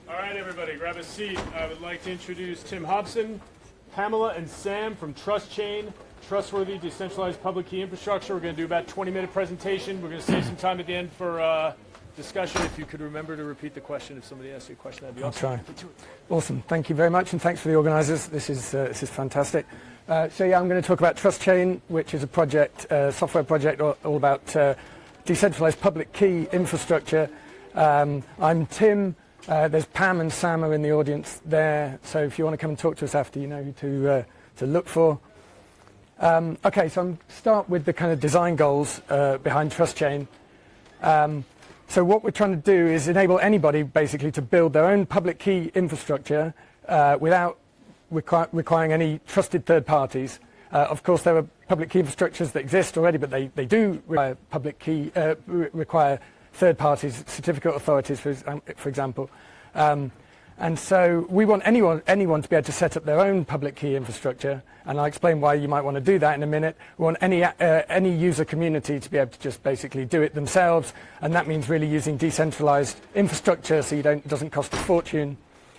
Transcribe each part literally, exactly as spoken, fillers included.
All right, everybody, grab a seat. I would like to introduce Tim Hobson, Pamela, and Sam from TrustChain, Trustworthy Decentralized Public Key Infrastructure. We're going to do about a twenty-minute presentation. We're going to save some time at the end for uh, discussion. If you could remember to repeat the question, if somebody asks you a question, that'd be awesome. I'll try. Awesome. Thank you very much, and thanks for the organisers. This is uh, this is fantastic. Uh, so yeah, I'm going to talk about TrustChain, which is a project, uh, software project all, all about uh, decentralized public key infrastructure. Um, I'm Tim. Uh, there's Pam and Sam are in the audience there. So if you want to come and talk to us after, you know who to uh, to look for. Um, okay, so I'm start with the kind of design goals uh, behind TrustChain. Um, so what we're trying to do is enable anybody basically to build their own public key infrastructure uh, without requi requiring any trusted third parties. Uh, of course, there are public key infrastructures that exist already, but they, they do require public key uh, re require third parties, certificate authorities, for, for example. Um, and so we want anyone, anyone to be able to set up their own public key infrastructure, and I'll explain why you might want to do that in a minute. We want any, uh, any user community to be able to just basically do it themselves, and that means really using decentralized infrastructure so you don't, it doesn't cost a fortune.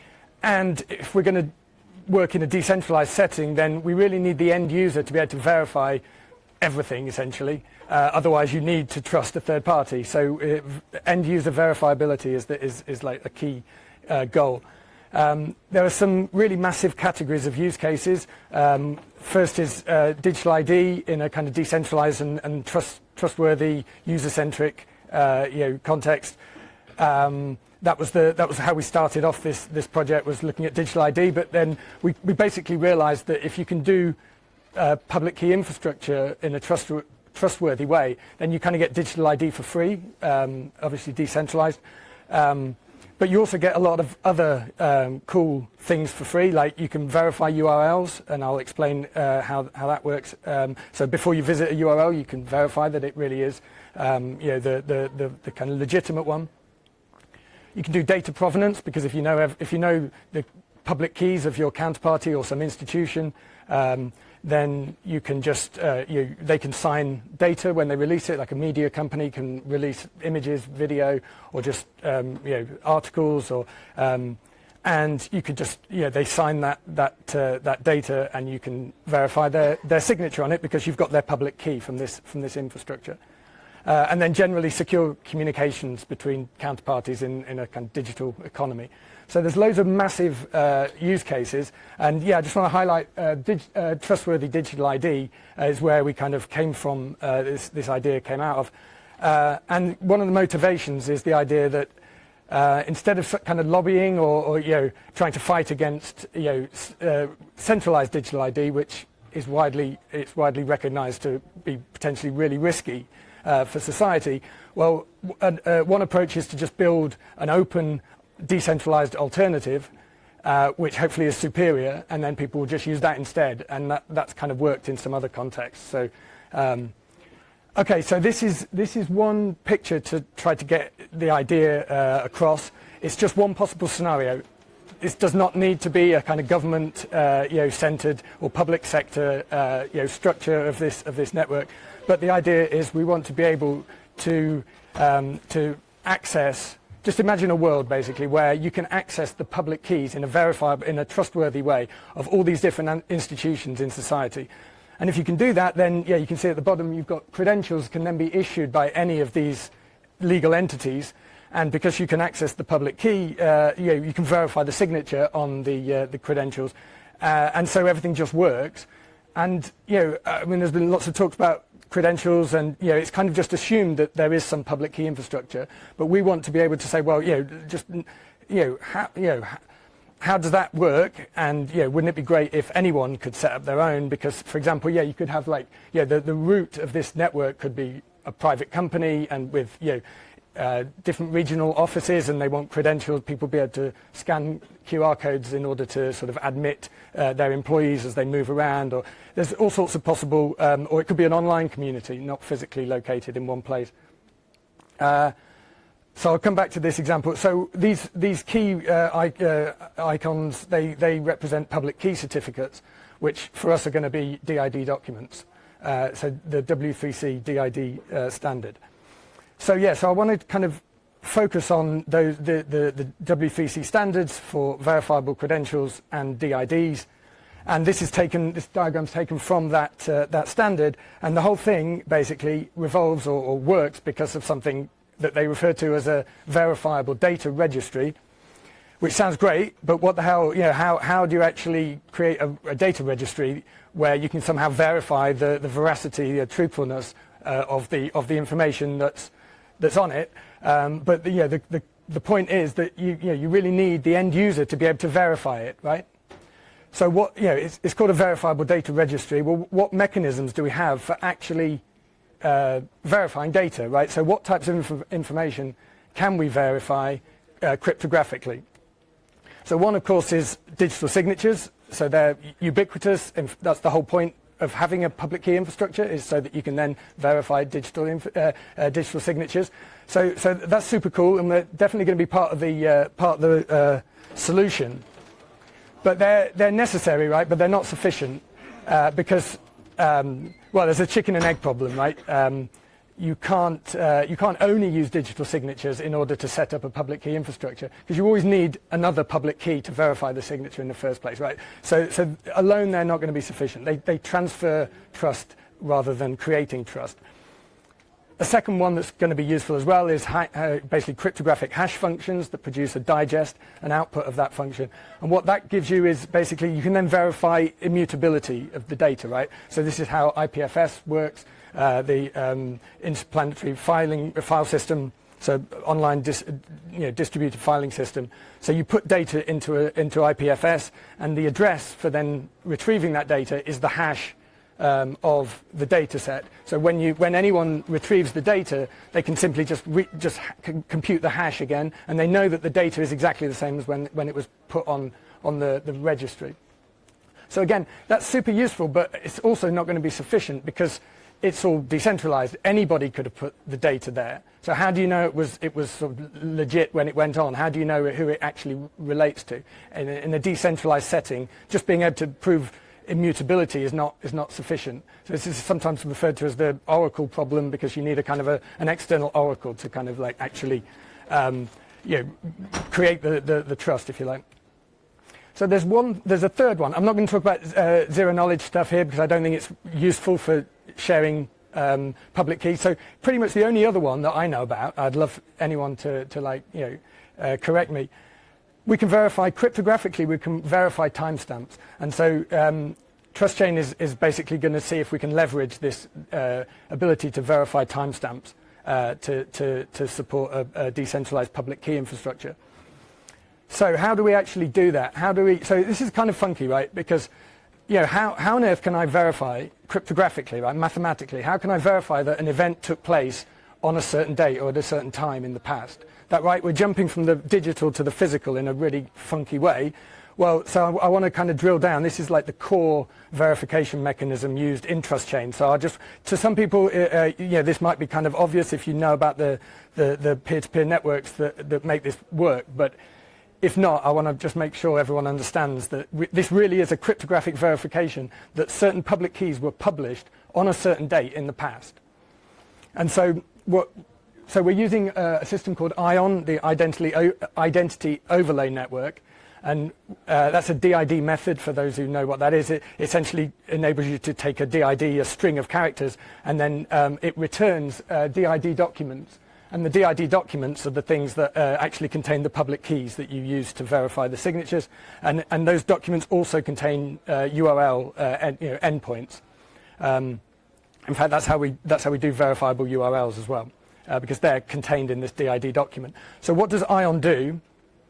And if we're going to work in a decentralized setting, then we really need the end user to be able to verify everything, essentially. Uh, otherwise, you need to trust a third party. So uh, end user verifiability is, the, is, is like a key uh, goal. Um, there are some really massive categories of use cases. Um, first is uh, digital I D in a kind of decentralized and, and trust, trustworthy, user-centric uh, you know, context. Um, that was the that was how we started off this this project, was looking at digital I D. But then we, we basically realized that if you can do uh, public key infrastructure in a trust trustworthy way, then you kind of get digital I D for free, um, obviously decentralized. Um, but you also get a lot of other um, cool things for free, like you can verify U R Ls, and I'll explain uh, how, how that works. Um, so before you visit a U R L, you can verify that it really is um, you know, the, the, the, the kind of legitimate one. You can do data provenance, because if you know, if you know the public keys of your counterparty or some institution, um, then you can just, uh, you, they can sign data when they release it, like a media company can release images, video, or just um, you know, articles, or, um, and you could just, you know, they sign that, that, uh, that data, and you can verify their, their signature on it because you've got their public key from this, from this infrastructure. Uh, and then generally secure communications between counterparties in, in a kind of digital economy. So there's loads of massive uh, use cases, and yeah, I just want to highlight uh, dig uh, trustworthy digital I D uh, is where we kind of came from, uh, this, this idea came out of. Uh, and one of the motivations is the idea that uh, instead of kind of lobbying or, or you know, trying to fight against you know, uh, centralized digital I D, which is widely, it's widely recognized to be potentially really risky uh, for society, well, uh, uh, one approach is to just build an open, decentralized alternative, uh, which hopefully is superior, and then people will just use that instead, and that, that's kind of worked in some other contexts. So, um, okay, so this is this is one picture to try to get the idea uh, across. It's just one possible scenario. This does not need to be a kind of government, uh, you know, centered or public sector, uh, you know, structure of this of this network. But the idea is we want to be able to um, to access. Just imagine a world, basically, where you can access the public keys in a verifiable, in a trustworthy way of all these different institutions in society. And if you can do that, then, yeah, you can see at the bottom you've got credentials can then be issued by any of these legal entities. And because you can access the public key, uh, you know, you can verify the signature on the, uh, the credentials. Uh, and so everything just works. And, you know, I mean, there's been lots of talks about credentials, and you know, it's kind of just assumed that there is some public key infrastructure, but we want to be able to say, well, you know, just you know, how, you know, how does that work? And you know, wouldn't it be great if anyone could set up their own? Because, for example, yeah, you could have like, yeah, the the root of this network could be a private company, and with you know. Uh, different regional offices, and they want credentials, people be able to scan Q R codes in order to sort of admit uh, their employees as they move around, or there's all sorts of possible, um, or it could be an online community, not physically located in one place. Uh, so I'll come back to this example. So these these key uh, I, uh, icons, they, they represent public key certificates, which for us are going to be D I D documents, uh, so the W three C D I D uh, standard. So yeah, so I want to kind of focus on those, the, the, the W three C standards for verifiable credentials and D I Ds. And this is taken, this diagram's taken from that, uh, that standard, and the whole thing basically revolves or, or works because of something that they refer to as a verifiable data registry, which sounds great, but what the hell, you know, how, how do you actually create a, a data registry where you can somehow verify the, the veracity, the truthfulness uh, of, the, of the information that's, that's on it? Um, but the, you know, the, the, the point is that you, you, know, you really need the end user to be able to verify it, right? So what, you know, it's, it's called a verifiable data registry. Well, what mechanisms do we have for actually uh, verifying data, right? So what types of inf information can we verify uh, cryptographically? So one, of course, is digital signatures. So they're ubiquitous, and that's the whole point of having a public key infrastructure, is so that you can then verify digital inf uh, uh, digital signatures. So, so that's super cool, and they're definitely going to be part of the uh, part of the uh, solution. But they're, they're necessary, right? But they're not sufficient uh, because, um, well, there's a chicken and egg problem, right? Um, you, can't, uh, you can't only use digital signatures in order to set up a public key infrastructure, because you always need another public key to verify the signature in the first place, right? So, so alone they're not going to be sufficient. They, they transfer trust rather than creating trust. A second one that's going to be useful as well is ha uh, basically cryptographic hash functions that produce a digest, an output of that function. And what that gives you is basically you can then verify immutability of the data, right? So this is how I P F S works, uh, the um, interplanetary filing uh, file system, so online dis you know, distributed filing system. So you put data into, a, into I P F S, and the address for then retrieving that data is the hash Um, of the data set. So when, you, when anyone retrieves the data, they can simply just, re just compute the hash again, and they know that the data is exactly the same as when, when it was put on, on the, the registry. So again, that's super useful, but it's also not going to be sufficient because it's all decentralized. Anybody could have put the data there. So how do you know it was, it was sort of legit when it went on? How do you know who it actually relates to? In a, in a decentralized setting, just being able to prove immutability is not is not sufficient. So this is sometimes referred to as the oracle problem, because you need a kind of a, an external oracle to kind of like actually um, you know, create the, the, the trust, if you like. So there's one, there's a third one. I'm not going to talk about uh, zero knowledge stuff here because I don't think it's useful for sharing um, public keys. So pretty much the only other one that I know about, I'd love anyone to, to like, you know, uh, correct me. We can verify cryptographically, we can verify timestamps. And so um, TrustChain is, is basically going to see if we can leverage this uh, ability to verify timestamps uh, to, to, to support a, a decentralized public key infrastructure. So how do we actually do that? How do we, so this is kind of funky, right? Because, you know, how, how on earth can I verify cryptographically, right, mathematically? How can I verify that an event took place on a certain date or at a certain time in the past? That right, we're jumping from the digital to the physical in a really funky way. Well, so I, I want to kind of drill down. This is like the core verification mechanism used in TrustChain. So I'll just, to some people, uh, you know, this might be kind of obvious if you know about the, the, the peer-to-peer networks that, that make this work. But if not, I want to just make sure everyone understands that we, this really is a cryptographic verification that certain public keys were published on a certain date in the past. And so what... So we're using uh, a system called ION, the Identity, o Identity Overlay Network, and uh, that's a D I D method. For those who know what that is, it essentially enables you to take a D I D, a string of characters, and then um, it returns uh, D I D documents. And the D I D documents are the things that uh, actually contain the public keys that you use to verify the signatures, and, and those documents also contain uh, U R L uh, en you know, endpoints. Um, in fact, that's how we that's how we do verifiable U R Ls as well. Uh, because they're contained in this D I D document. So what does ION do?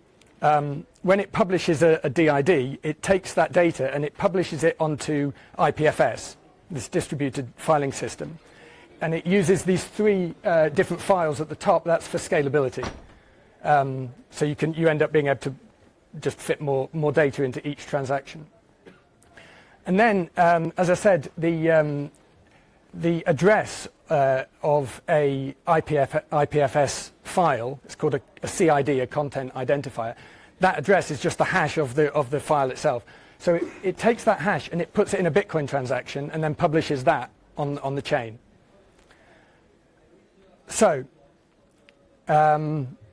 Um, when it publishes a, a D I D, it takes that data and it publishes it onto I P F S, this distributed filing system. And it uses these three uh, different files at the top. That's for scalability. Um, so you can you end up being able to just fit more, more data into each transaction. And then, um, as I said, the, um, the address Uh, of a I P F S file, it's called a, a C I D, a content identifier. That address is just the hash of the, of the file itself. So it, it takes that hash and it puts it in a Bitcoin transaction and then publishes that on, on the chain. So um,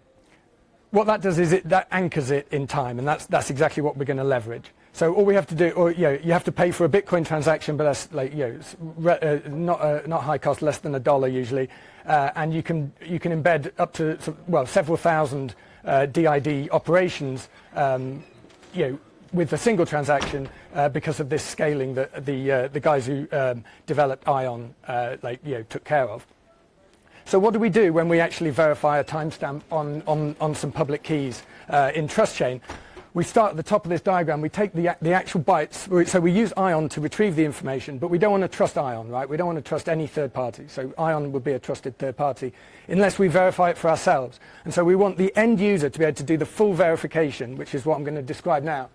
what that does is it that anchors it in time, and that's that's exactly what we're going to leverage. So all we have to do, or you know, you have to pay for a Bitcoin transaction, but that's like you know, it's re, uh, not uh, not high cost, less than a dollar usually, uh, and you can you can embed up to well several thousand uh, D I D operations, um, you know, with a single transaction uh, because of this scaling that the uh, the guys who um, developed Ion uh, like you know took care of. So what do we do when we actually verify a timestamp on, on, on some public keys uh, in TrustChain? We start at the top of this diagram. We take the, the actual bytes. So we use Ion to retrieve the information, but we don't want to trust Ion, right? We don't want to trust any third party. So Ion would be a trusted third party unless we verify it for ourselves. And so we want the end user to be able to do the full verification, which is what I'm going to describe now.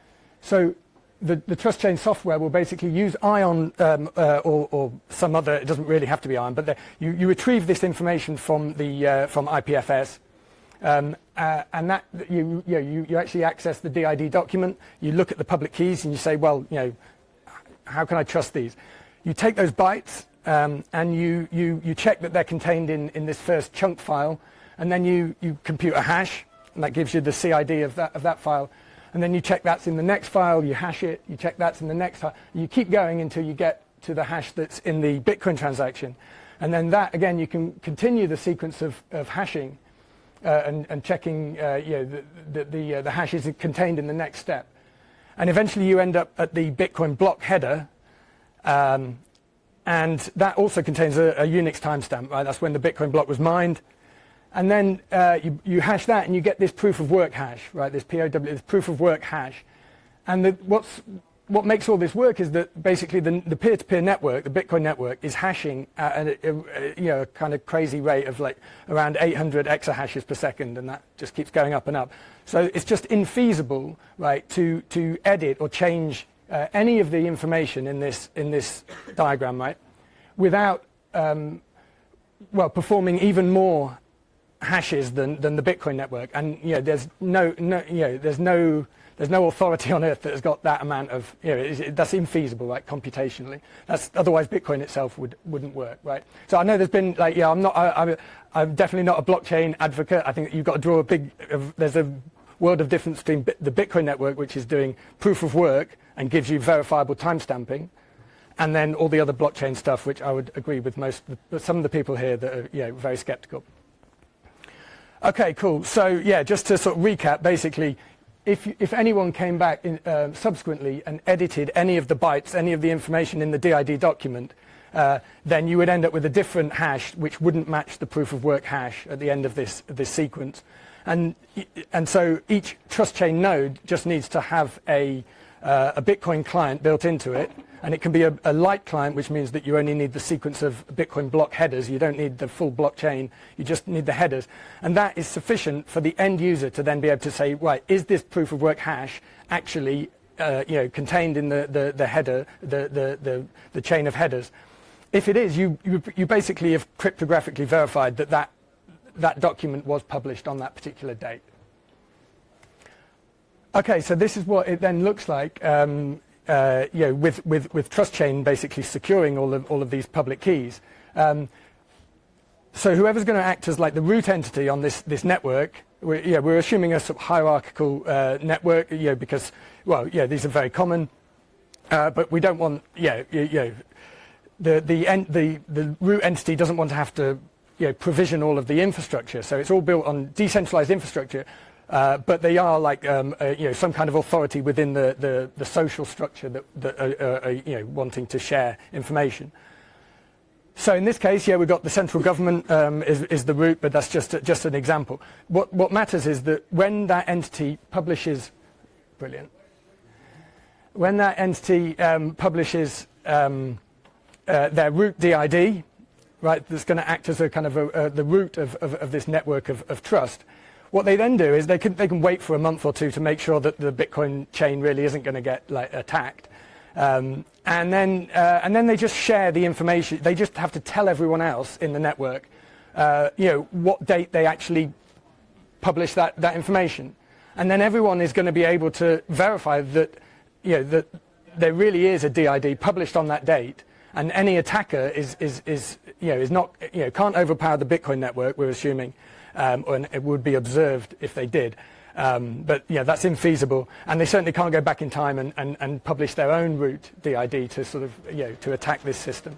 So The, the TrustChain software will basically use Ion um, uh, or, or some other. It doesn't really have to be Ion, but the, you, you retrieve this information from the uh, from I P F S, um, uh, and that you, you, know, you you actually access the D I D document. You look at the public keys and you say, well, you know, how can I trust these? You take those bytes um, and you you you check that they're contained in in this first chunk file, and then you you compute a hash, and that gives you the C I D of that of that file. And then you check that's in the next file, you hash it, you check that's in the next file. You keep going until you get to the hash that's in the Bitcoin transaction. And then that, again, you can continue the sequence of, of hashing uh, and, and checking uh, you know, the, the, the, uh, the hash is contained in the next step. And eventually you end up at the Bitcoin block header. Um, and that also contains a, a Unix timestamp, right? That's when the Bitcoin block was mined. And then uh, you, you hash that, and you get this proof of work hash, right? This P O W, this proof of work hash. And the, what's, what makes all this work is that basically the, the peer-to-peer network, the Bitcoin network, is hashing at a, a, a, you know, a kind of crazy rate of like around eight hundred exahashes per second, and that just keeps going up and up. So it's just infeasible, right, to to edit or change uh, any of the information in this in this diagram, right, without um, well performing even more hashes than, than the Bitcoin network. And you know, there's no, no, you know, there's no, there's no authority on earth that has got that amount of, you know, it, it, that's infeasible, right, computationally. That's otherwise Bitcoin itself would wouldn't work, right? So I know there's been like, yeah, I'm not, I, I'm, I'm definitely not a blockchain advocate. I think you've got to draw a big, uh, there's a world of difference between bi- the Bitcoin network, which is doing proof of work and gives you verifiable timestamping, and then all the other blockchain stuff, which I would agree with most, some of the people here that are, you know, very skeptical. Okay, cool. So yeah, just to sort of recap, basically, if if anyone came back in, uh, subsequently and edited any of the bytes, any of the information in the D I D document, uh, then you would end up with a different hash which wouldn't match the proof of work hash at the end of this this sequence. And and so each TrustChain node just needs to have a uh, a Bitcoin client built into it. And it can be a, a light client, which means that you only need the sequence of Bitcoin block headers. You don't need the full blockchain. You just need the headers. And that is sufficient for the end user to then be able to say, right, is this proof of work hash actually uh, you know, contained in the, the, the header, the, the, the, the chain of headers? If it is, you, you, you basically have cryptographically verified that, that that document was published on that particular date. Okay, so this is what it then looks like. Um, Uh, you know, with, with, with TrustChain basically securing all of, all of these public keys. Um, so whoever's going to act as like the root entity on this, this network, we're, yeah, we're assuming a sort of hierarchical uh, network, you know, because, well, yeah, these are very common, uh, but we don't want, yeah, you, you know, the, the, en the, the root entity doesn't want to have to, you know, provision all of the infrastructure. So it's all built on decentralized infrastructure. Uh, but they are like um, uh, you know, some kind of authority within the, the, the social structure that, that are, are you know, wanting to share information. So in this case, yeah, we've got the central government um, is, is the root, but that's just, a, just an example. What, what matters is that when that entity publishes, brilliant, when that entity um, publishes um, uh, their root D I D, right, that's going to act as a kind of a, uh, the root of, of, of this network of, of trust. What they then do is they can they can wait for a month or two to make sure that the Bitcoin chain really isn't going to get like attacked, um, and then uh, and then they just share the information. They just have to tell everyone else in the network, uh, you know, what date they actually publish that that information, and then everyone is going to be able to verify that, you know, that there really is a D I D published on that date, and any attacker is is is you know is not you know can't overpower the Bitcoin network. We're assuming. um, and it would be observed if they did. Um, but yeah, that's infeasible, and they certainly can't go back in time and, and, and publish their own root D I D to sort of, you know, to attack this system.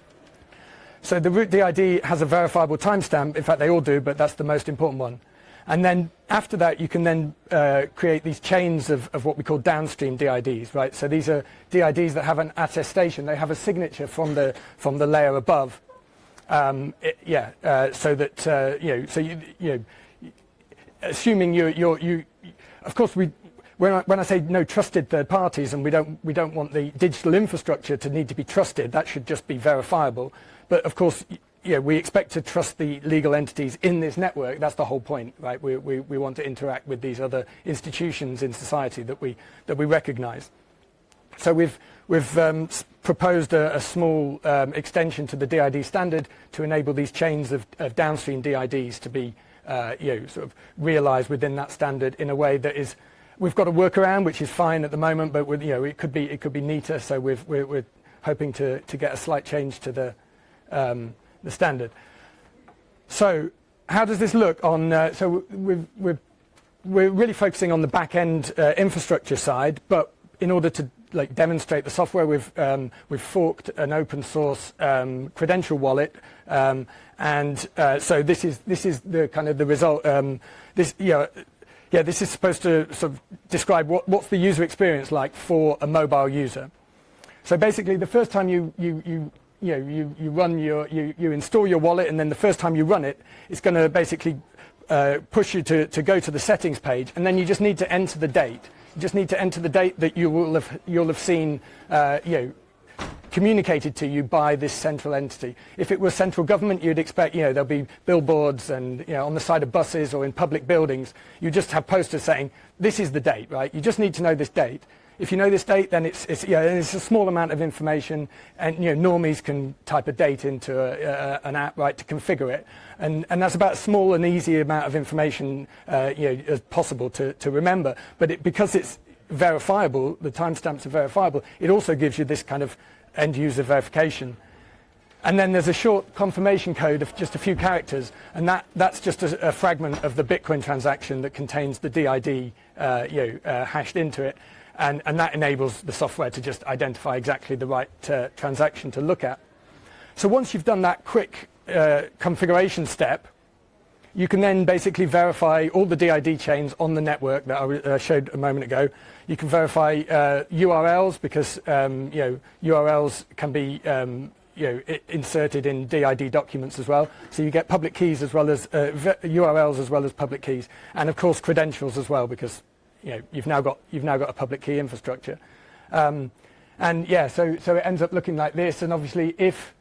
So the root D I D has a verifiable timestamp. In fact, they all do, but that's the most important one. And then after that, you can then uh, create these chains of, of what we call downstream D I Ds, right? So these are D I Ds that have an attestation. They have a signature from the from the layer above. Um, it, yeah, uh, so that uh, you know, so you, you know, assuming you you're, you, of course we. When I, when I say no trusted third parties, and we don't we don't want the digital infrastructure to need to be trusted, that should just be verifiable. But of course, yeah, we expect to trust the legal entities in this network. That's the whole point, right? We, we, we want to interact with these other institutions in society that we that we recognise. So we've we've um, proposed a, a small um, extension to the D I D standard to enable these chains of, of downstream D I Ds to be uh, you know, sort of realised within that standard in a way that is. We've got a workaround which is fine at the moment, but with, you know, it could be it could be neater. So we've, we're we're hoping to to get a slight change to the. Um, the standard. So how does this look on, uh, so we've, we're, we're really focusing on the back-end uh, infrastructure side, but in order to like demonstrate the software, we've, um, we've forked an open source um, credential wallet, um, and uh, so this is, this is the kind of the result, um, this, you know, yeah, this is supposed to sort of describe what, what's the user experience like for a mobile user. So basically the first time you, you, you You know, you, you run your, you, you install your wallet, and then the first time you run it, it's going to basically uh, push you to, to go to the settings page, and then you just need to enter the date. You just need to enter the date that you will have, you'll have seen, uh, you know, communicated to you by this central entity. If it was central government, you'd expect, you know, there'll be billboards and, you know, on the side of buses or in public buildings, you just have posters saying, this is the date, right? You just need to know this date. If you know this date, then it's, it's, yeah, it's a small amount of information, and you know, normies can type a date into a, a, an app, right, to configure it, and, and that's about a small and easy amount of information, uh, you know, as possible to, to remember. But it, because it's verifiable, the timestamps are verifiable, it also gives you this kind of end-user verification. And then there's a short confirmation code of just a few characters, and that, that's just a, a fragment of the Bitcoin transaction that contains the D I D, uh, you know, uh, hashed into it. And, and that enables the software to just identify exactly the right uh, transaction to look at. So once you've done that quick uh, configuration step, you can then basically verify all the D I D chains on the network that I uh, showed a moment ago. You can verify uh, U R Ls, because um, you know, U R Ls can be um, you know, I inserted in D I D documents as well. So you get public keys as well as uh, U R Ls as well as public keys, and of course credentials as well, because you know, you've now got you've now got a public key infrastructure, um, and yeah, so so it ends up looking like this. And obviously, if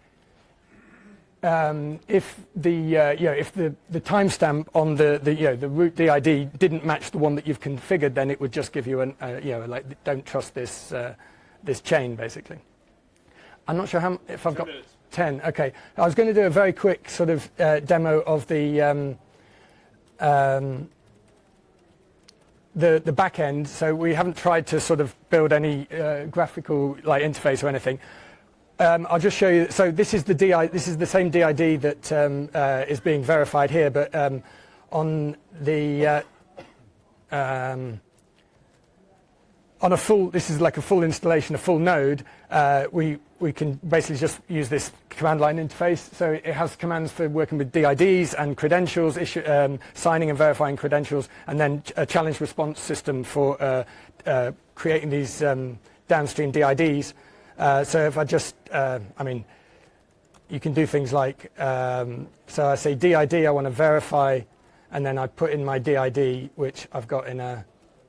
um, if the uh, you know if the the timestamp on the the you know the root D I D didn't match the one that you've configured, then it would just give you an uh, you know like don't trust this uh, this chain basically. I'm not sure how if I've got ten. Okay, I was going to do a very quick sort of uh, demo of the. Um, um, The, the back end, so we haven't tried to sort of build any uh, graphical like interface or anything. Um, I'll just show you. So this is the D I. This is the same D I D that um, uh, is being verified here, but um, on the uh, um, on a full. This is like a full installation, a full node. Uh, we we can basically just use this command line interface. So it has commands for working with D I Ds and credentials, issue, um, signing and verifying credentials, and then a challenge response system for uh, uh, creating these um, downstream D I Ds. Uh, so if I just, uh, I mean, you can do things like, um, so I say D I D, I want to verify, and then I put in my D I D, which I've got in a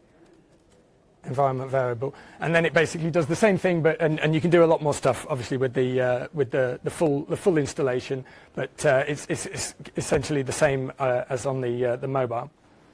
environment variable, and then it basically does the same thing, but and, and you can do a lot more stuff obviously with the uh, with the the full the full installation, but uh, it's, it's it's essentially the same uh, as on the uh, the mobile.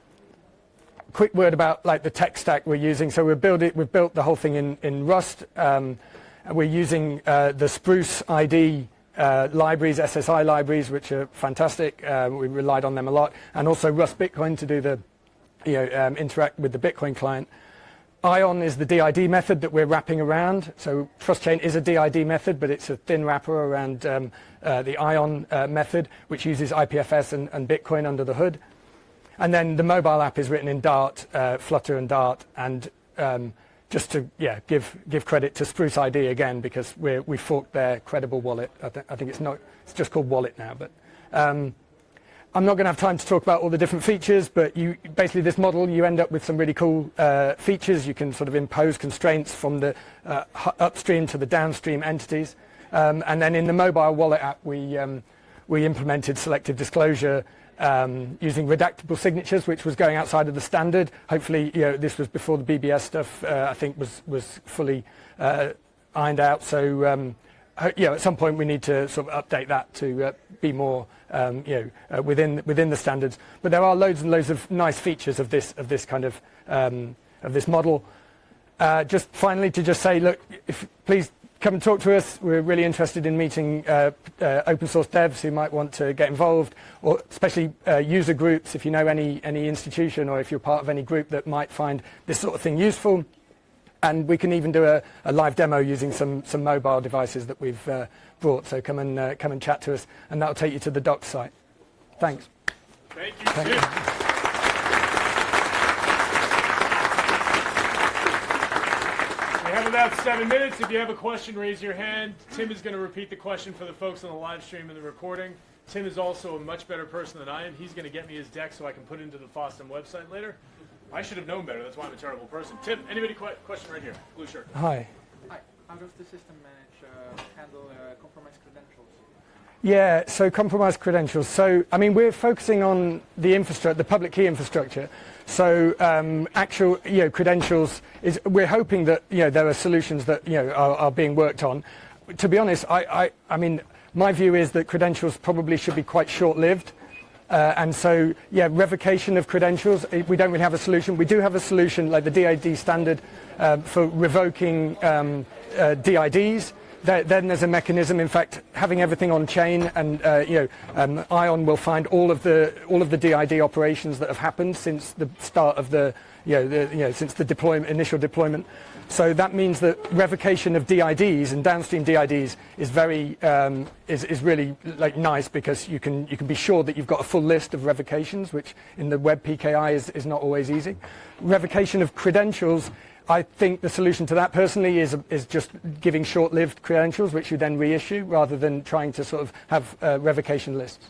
Quick word about like the tech stack we're using. So we build it we've built the whole thing in in Rust. Um, we're using uh, the Spruce I D uh, libraries, S S I libraries, which are fantastic. Uh, we relied on them a lot, and also Rust Bitcoin to do the you know um, interact with the Bitcoin client. ION is the D I D method that we're wrapping around. So TrustChain is a D I D method, but it's a thin wrapper around um, uh, the ION uh, method, which uses I P F S and, and Bitcoin under the hood. And then the mobile app is written in Dart, uh, Flutter and Dart. And um, just to yeah give give credit to Spruce I D again, because we're, we forked their Credible wallet. I, th I think it's not it's just called Wallet now, but. Um, I'm not going to have time to talk about all the different features, but you basically this model, you end up with some really cool uh, features. You can sort of impose constraints from the uh, upstream to the downstream entities. Um, and then in the mobile wallet app, we, um, we implemented selective disclosure um, using redactable signatures, which was going outside of the standard. Hopefully, you know, this was before the B B S stuff, uh, I think, was, was fully uh, ironed out. So, um, you know, at some point we need to sort of update that to uh, be more Um, you know, uh, within within the standards, but there are loads and loads of nice features of this of this kind of um, of this model. Uh, just finally, to just say, look, if, please come and talk to us. We're really interested in meeting uh, uh, open source devs who might want to get involved, or especially uh, user groups. If you know any any institution, or if you're part of any group that might find this sort of thing useful. And we can even do a, a live demo using some, some mobile devices that we've uh, brought. So come and uh, come and chat to us, and that'll take you to the docs site. Thanks. Thank you, Thank Tim. you. We have about seven minutes. If you have a question, raise your hand. Tim is going to repeat the question for the folks on the live stream and the recording. Tim is also a much better person than I am. He's going to get me his deck so I can put it into the FOSDEM website later. I should have known better. That's why I'm a terrible person. Tim, anybody qu question right here? Blue shirt. Hi. Hi. How does the system manage uh, handle uh, compromised credentials? Yeah, so compromised credentials. So, I mean, we're focusing on the infrastructure, the public key infrastructure. So, um, actual, you know, credentials is. We're hoping that you know there are solutions that you know are, are being worked on. To be honest, I, I, I mean, my view is that credentials probably should be quite short-lived. Uh, and so, yeah, revocation of credentials, we don't really have a solution. We do have a solution like the D I D standard um, for revoking um, uh, D I Ds. There, then there's a mechanism, in fact, having everything on chain, and uh, you know, um, ION will find all of the all of the D I D operations that have happened since the start of the, you know, the, you know since the deployment, initial deployment. So that means that revocation of D I Ds and downstream D I Ds is very um, is is really like nice, because you can you can be sure that you've got a full list of revocations, which in the web P K I is is not always easy. Revocation of credentials, I think the solution to that personally is is just giving short-lived credentials, which you then reissue, rather than trying to sort of have uh, revocation lists.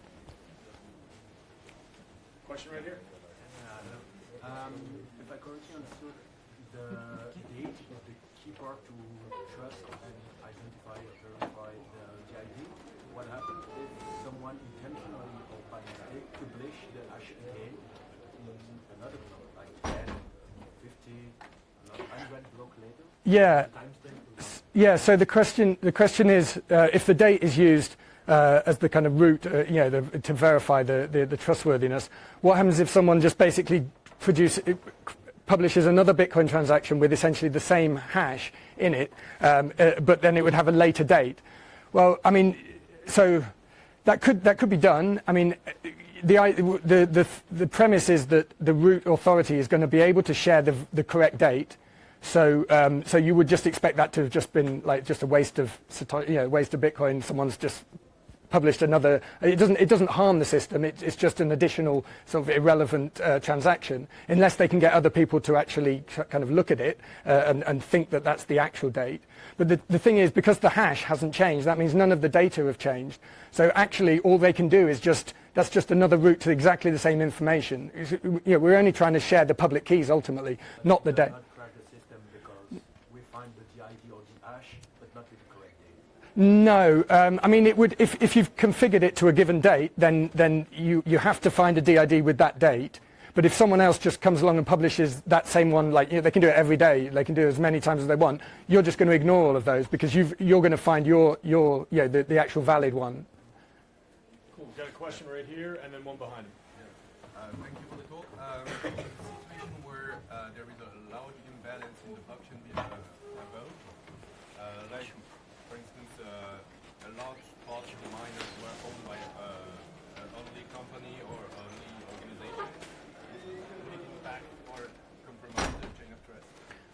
Question right here. Um, if I correctly understood, the date is the key part to trust and identify or verify the D I D. What happens if someone intentionally or by mistake publish the hash again in another block, like ten, fifty, one hundred block later? Yeah. Yeah. So the question the question is, uh, if the date is used uh, as the kind of route, uh, you know, the, to verify the, the the trustworthiness, what happens if someone just basically produce, publishes another Bitcoin transaction with essentially the same hash in it, um, uh, but then it would have a later date? Well, I mean, so that could that could be done. I mean, the the the the premise is that the root authority is going to be able to share the the correct date. So, um, so you would just expect that to have just been like just a waste of, you know, waste of Bitcoin. Someone's just published another. It doesn't. It doesn't harm the system. It, it's just an additional sort of irrelevant uh, transaction, unless they can get other people to actually kind of look at it uh, and, and think that that's the actual date. But the, the thing is, because the hash hasn't changed, that means none of the data have changed. So actually, all they can do is just. That's just another route to exactly the same information. You know, we're only trying to share the public keys ultimately, not the data. No, um, I mean it would. If, if you've configured it to a given date, then then you you have to find a D I D with that date. But if someone else just comes along and publishes that same one, like, you know, they can do it every day, they can do it as many times as they want. You're just going to ignore all of those, because you've, you're going to find your your you know, the the actual valid one. Cool. We've got a question right here, and then one behind him. Yeah. Uh, thank you for the talk. Um, in a situation where uh, there is a large imbalance in the blockchain uh, vote, uh, like, for instance, uh, a large part of the miners were owned by uh, an only company or only organization, would it impact or compromise the chain of trust?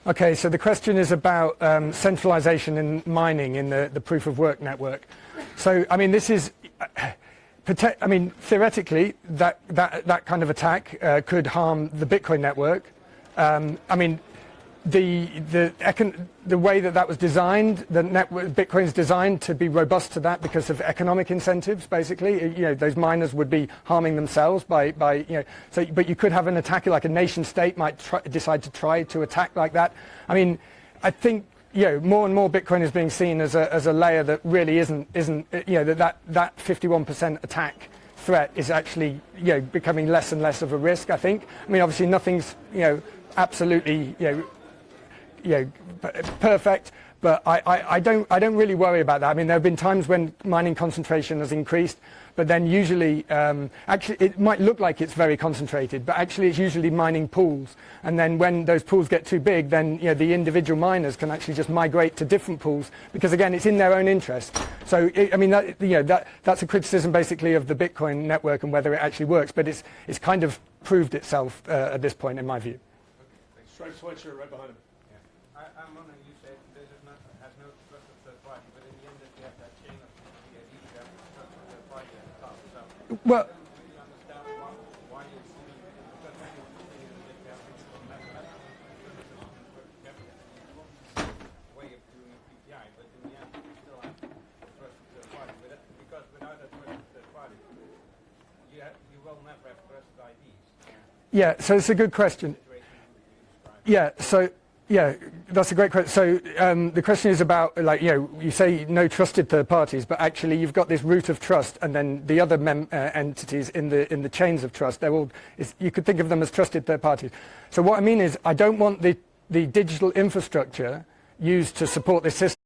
Okay, so the question is about um, centralization in mining in the, the proof of work network. So, I mean, this is, uh, prote- I mean, theoretically, that, that, that kind of attack uh, could harm the Bitcoin network. Um, I mean, the, the, econ- the way that that was designed, the network, Bitcoin is designed to be robust to that because of economic incentives, basically. You know, those miners would be harming themselves by, by you know, so, but you could have an attacker like a nation state might try, decide to try to attack like that. I mean, I think, you know, more and more Bitcoin is being seen as a, as a layer that really isn't, isn't, you know, that, that, that fifty-one percent attack threat is actually, you know, becoming less and less of a risk, I think. I mean, obviously nothing's, you know, absolutely, you know, you know, perfect, but I, I, I don't I don't really worry about that. I mean, there have been times when mining concentration has increased, but then usually, um, actually, it might look like it's very concentrated, but actually it's usually mining pools. And then when those pools get too big, then you know the individual miners can actually just migrate to different pools because again, it's in their own interest. So it, I mean, that, you know, that that's a criticism basically of the Bitcoin network and whether it actually works, but it's it's kind of proved itself uh, at this point, in my view. Stripe sweatshirt right behind him. I, I'm wondering, you said this is not, has no trusted third party, but in the end, if you have that chain of D I Ds, you have a trusted third party at the top. So Well, I don't really understand why, why you see, because when you see that you have digital mathematics, way of doing a P P I, but in the end, you still have a trusted third party. But that, because without a trusted third party, you, have, you will never have trusted I Ds. yeah, so it's a good question. Yeah, so yeah, that's a great question. So um, the question is about, like, you know, you say no trusted third parties, but actually you've got this root of trust, and then the other mem- uh, entities in the in the chains of trust. They're all, is, you could think of them as trusted third parties. So what I mean is, I don't want the the digital infrastructure used to support this system